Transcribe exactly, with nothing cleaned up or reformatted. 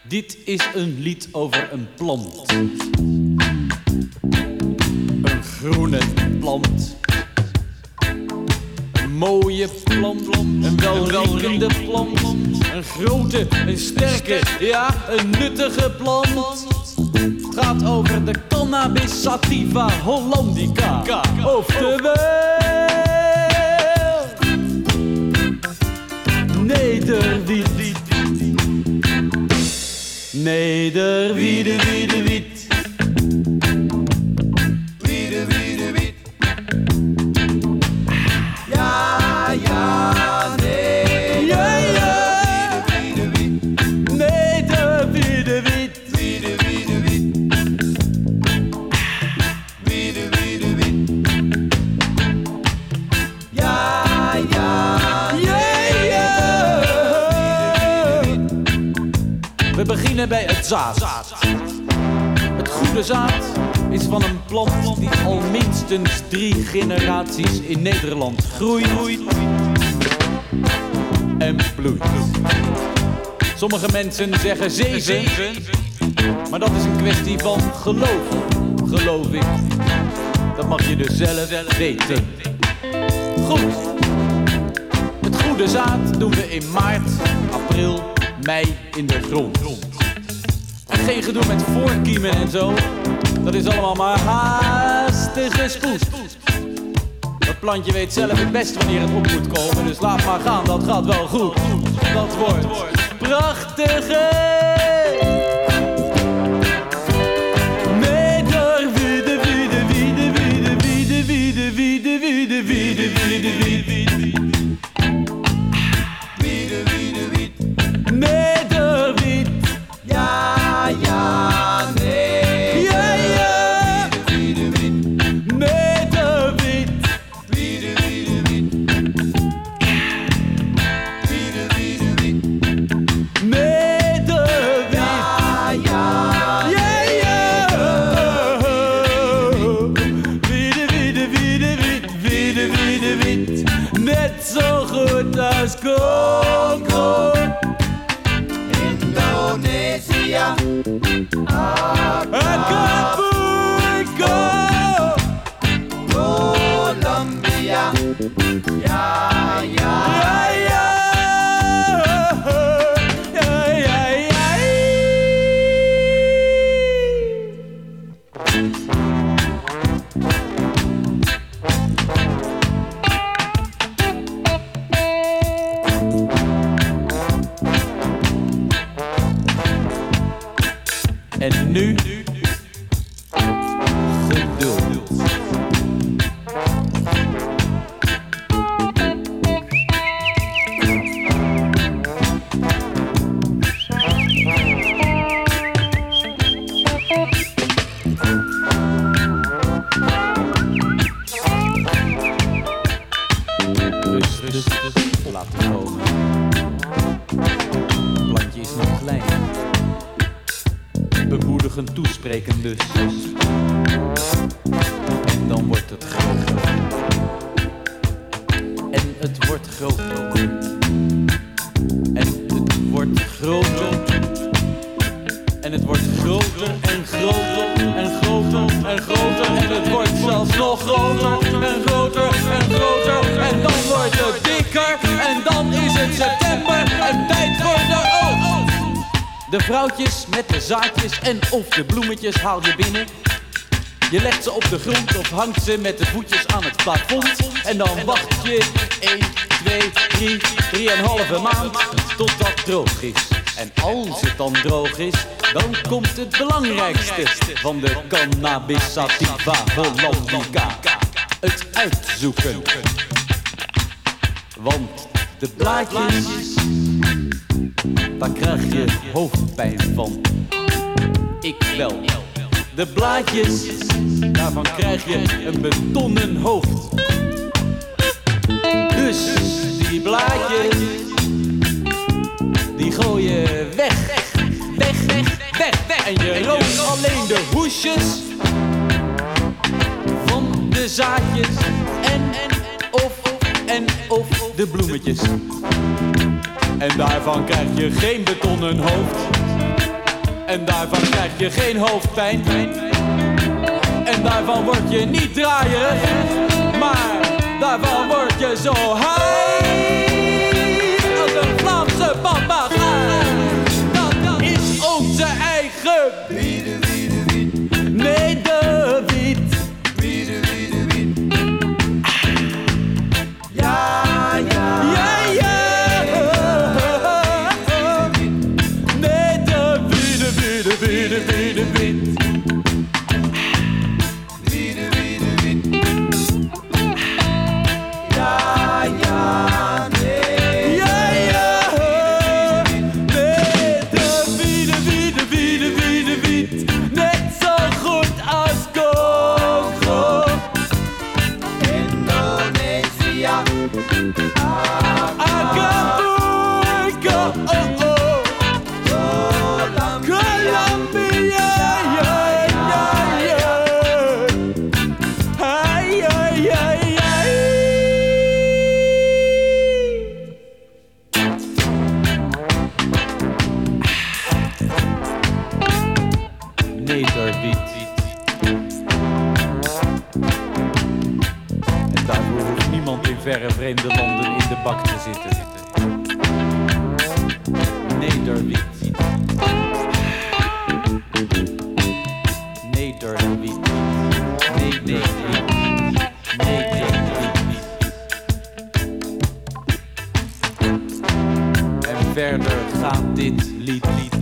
Dit is een lied over een plant. Een groene plant. Een mooie plant. Een welriekende plant. Een grote, een sterke, ja, een nuttige plant. Het gaat over de Cannabis sativa hollandica. Oftewel Nederwiet. Nederwiede, wiede, wiet. Wiede, wiede, wiet. Ja, ja, nee. Ja, ja. Wiede, wiede, wiet. Nederwiede, wiet. Wiede, wiede, wiet. Wiede, wiede, wiet. Ja, ja, Ja, ja. We beginnen bij het zaad. Het goede zaad is van een plant die al minstens drie generaties in Nederland groeit en bloeit. Sommige mensen zeggen zeven, maar dat is een kwestie van geloof, geloof ik. Dat mag je dus zelf weten. Goed. Het goede zaad doen we in maart, april, mei in de grond. En geen gedoe met voorkiemen en zo. Dat is allemaal maar haastige spoed. Dat plantje weet zelf het best wanneer het op moet komen. Dus laat maar gaan, dat gaat wel goed. Dat wordt prachtige Nederwiede, wiede, wiede, wiede, wiede, wiede, wiede, wiede, wiede, wiede, wiede. wiede, wiede, wiet. Nederwiet. Ja, ja, nee. Ja, ja. Wiede, wiede, wiet. Nederwiet. Wiede, wiede, wiet. Wiede, wiede, wiet. Nederwiet. Ja, ja, Ja, ja. Wiede, wiede, wiede, wiet. Wiede, wiede, wiet. Net zo goed als Congo. Indonesië. Acapulco. Colombia. Ja, ja. Ja, ja. Ja, ja, ja. En nu geduld. Rustig laten komen. Het plantje is nog klein. Bemoedigend toespreken dus. En dan wordt het groter. En het wordt groter. En het wordt groter. En het wordt groter en groter en groter en groter. En het wordt zelfs nog groter en groter en groter. En dan wordt het dikker. En dan is het september en tijd voor de oogst. De vrouwtjes met de zaadjes en of de bloemetjes haal je binnen. Je legt ze op de grond of hangt ze met de voetjes aan het plafond. En dan wacht je één, twee, drie, drieënhalve maand totdat het droog is. En als het dan droog is, dan komt het belangrijkste van de Cannabis sativa hollandica. Het uitzoeken. Want de blaadjes, daar krijg je hoofdpijn van. Ik wel. De blaadjes, daarvan krijg je een betonnen hoofd. Dus die blaadjes, die gooi je weg. Weg, weg, weg, weg. En je rookt alleen de hoesjes van de zaadjes en, en of, en of de bloemetjes. En daarvan krijg je geen betonnen hoofd. En daarvan krijg je geen hoofdpijn. En daarvan word je niet draaierig, maar daarvan word je zo high als een Vlaamse papegaai. Dat is onze eigen Wie de wie de wie. Nederwiet. Wie de wie de wie. Ja, ja. Ja, ja. Nederwiet, wiet, wiet, wiet, wiet. Wie de wie de wie. Ja, ja, nee. Ja, ja. Nederwiet, wiet, wiet, wiet, wiet. Net zo goed als Congo. Indonesië. Acapulco, oh oh. Colombia, yeah, yeah, yeah. Ay, ay, ay, ay. Nederwiet. En daarvoor hoeft niemand in verre vreemde landen in de bak te zitten. Nederwiet. Nederwiet. Nederwiet. Nederwiet. En verder gaat dit lied niet.